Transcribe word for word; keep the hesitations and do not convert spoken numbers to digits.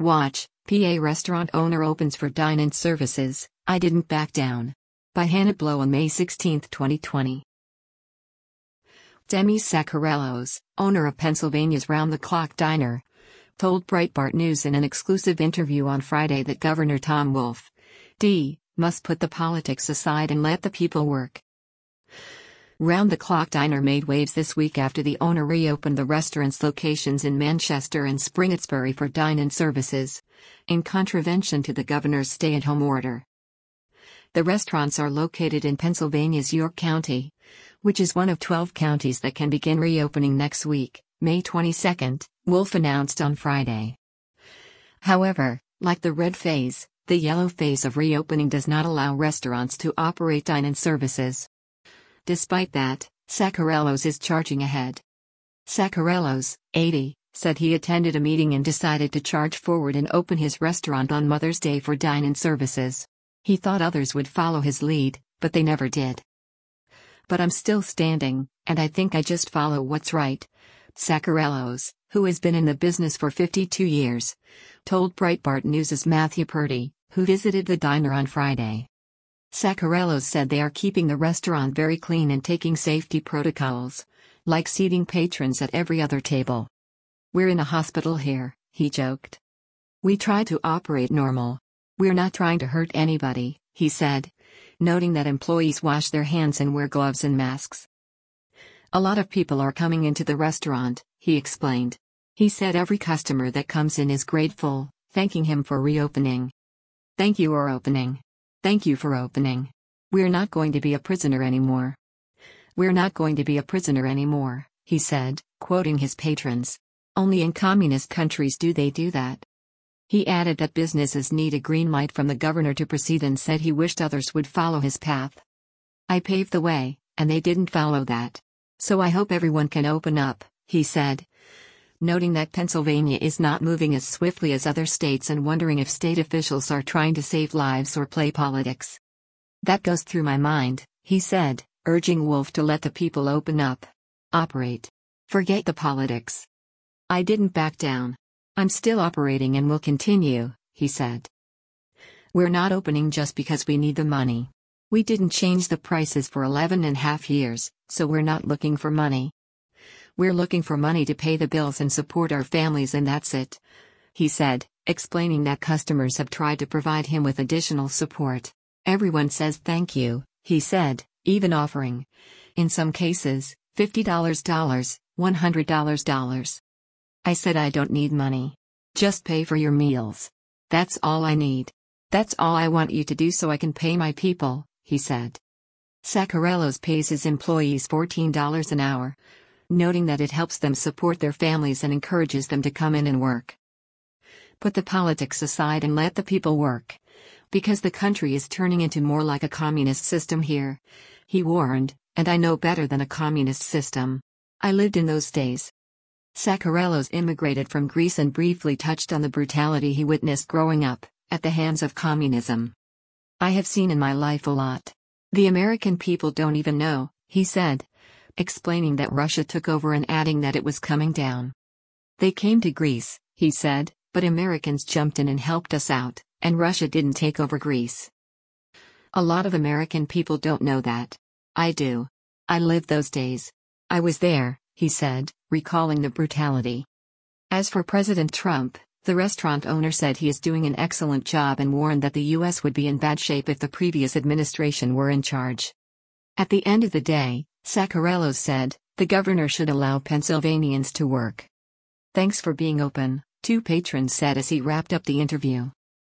Watch, P A restaurant owner opens for dine-in services, I didn't back down. By Hannah Blow on May sixteenth, twenty twenty. Demis Zacharellos, owner of Pennsylvania's round-the-clock diner, told Breitbart News in an exclusive interview on Friday that Governor Tom Wolf, D, must put the politics aside and let the people work. Round-the-clock diner made waves this week after the owner reopened the restaurant's locations in Manchester and Springettsbury for dine-in services, in contravention to the governor's stay-at-home order. The restaurants are located in Pennsylvania's York County, which is one of twelve counties that can begin reopening next week, May twenty-second, Wolf announced on Friday. However, like the red phase, the yellow phase of reopening does not allow restaurants to operate dine-in services. Despite that, Zacharellos is charging ahead. Zacharellos, eighty, said he attended a meeting and decided to charge forward and open his restaurant on Mother's Day for dine-in services. He thought others would follow his lead, but they never did. But I'm still standing, and I think I just follow what's right. Zacharellos, who has been in the business for fifty-two years, told Breitbart News' Matthew Purdy, who visited the diner on Friday. Zacharellos said they are keeping the restaurant very clean and taking safety protocols, like seating patrons at every other table. We're in a hospital here, he joked. We try to operate normal. We're not trying to hurt anybody, he said, noting that employees wash their hands and wear gloves and masks. A lot of people are coming into the restaurant, he explained. He said every customer that comes in is grateful, thanking him for reopening. Thank you for opening. Thank you for opening. We're not going to be a prisoner anymore. We're not going to be a prisoner anymore, he said, quoting his patrons. Only in communist countries do they do that. He added that businesses need a green light from the governor to proceed and said he wished others would follow his path. I paved the way, and they didn't follow that. So I hope everyone can open up, he said, noting that Pennsylvania is not moving as swiftly as other states and wondering if state officials are trying to save lives or play politics. That goes through my mind, he said, urging Wolf to let the people open up. Operate. Forget the politics. I didn't back down. I'm still operating and will continue, he said. We're not opening just because we need the money. We didn't change the prices for eleven and a half years, so we're not looking for money. We're looking for money to pay the bills and support our families, and that's it, he said, explaining that customers have tried to provide him with additional support. Everyone says thank you, he said, even offering, in some cases, fifty dollars, one hundred dollars. I said I don't need money. Just pay for your meals. That's all I need. That's all I want you to do so I can pay my people, he said. Zacharellos pays his employees fourteen dollars an hour, noting that it helps them support their families and encourages them to come in and work. Put the politics aside and let the people work. Because the country is turning into more like a communist system here, he warned, and I know better than a communist system. I lived in those days. Zacharellos immigrated from Greece and briefly touched on the brutality he witnessed growing up, at the hands of communism. I have seen in my life a lot. The American people don't even know, he said, explaining that Russia took over and adding that it was coming down. They came to Greece, he said, but Americans jumped in and helped us out, and Russia didn't take over Greece. A lot of American people don't know that. I do. I lived those days. I was there, he said, recalling the brutality. As for President Trump, the restaurant owner said he is doing an excellent job and warned that the U S would be in bad shape if the previous administration were in charge. At the end of the day, Zacharellos said, the governor should allow Pennsylvanians to work. Thanks for being open, two patrons said as he wrapped up the interview.